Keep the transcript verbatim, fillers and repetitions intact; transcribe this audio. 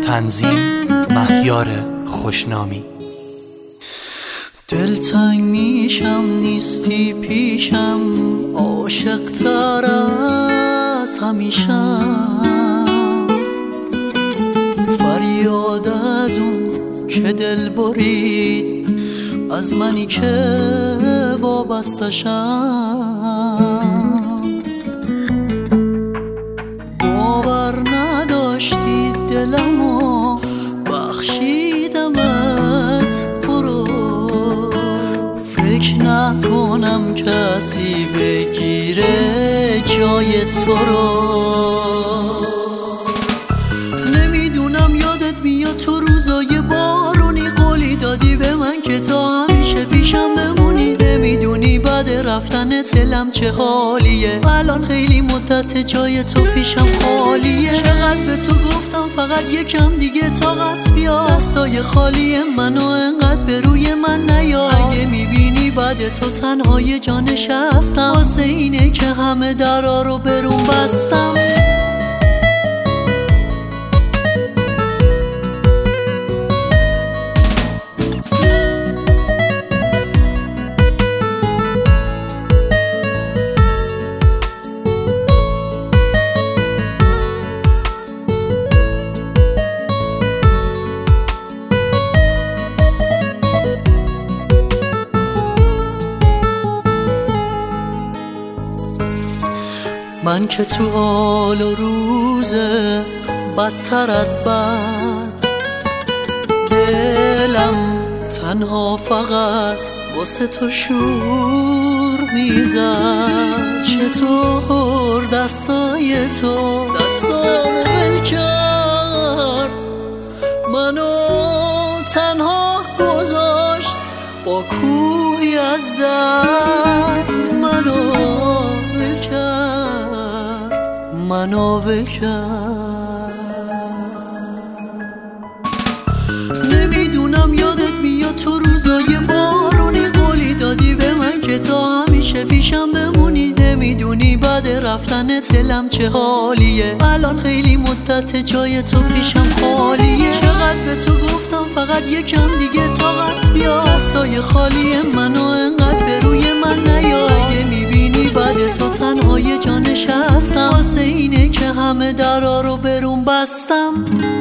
تنظیم مهیار خوشنامی. دلتنگ میشم نیستی پیشم، عاشق تر از همیشم، فریاد از اون که دل برید از منی که وابستشم. باور نداشتی دلمو بخشیدمت، برو فکر نکنم کسی بگیره جای تو رو. نمیدونم یادت میاد تو روزای بارونی قولی دادی به من که تا همیشه پیشم بمونی. نمیدونی بعد رفتنت دلم چه حالیه، الان خیلی مدت جای تو پیشم خالیه. چقدر به تو گفتم فقط یکم دیگه طاقت بیا، دستای خالی منو انقدر به روی من نیا. اگه میبینی بعد تو تنهای جا نشستم، واسه اینه که همه درا رو برون بستم. من که تو حال و روزه بدتر از بد، دلم تنها فقط واسه تو شور میزد. چطور دستای تو دستامو ول کرد، منو تنها گذاشت با کوهی از درد. منو ول کرد، منو ول کرد. نمیدونم یادت میاد تو روزای بارونی قولی دادی به من که تا همیشه پیشم بمونی. نمیدونی بعد رفتنت دلم چه حالیه، الان خیلی مدت جای تو پیشم خالیه. چقدر به تو گفتم فقط یکم دیگه طاقت بیا، دستای خالی منو انقدر به روی من نیا. اگه میبینی بعد تو تنهای جا نشستم، واسه اینه که همه درا رو برون بستم.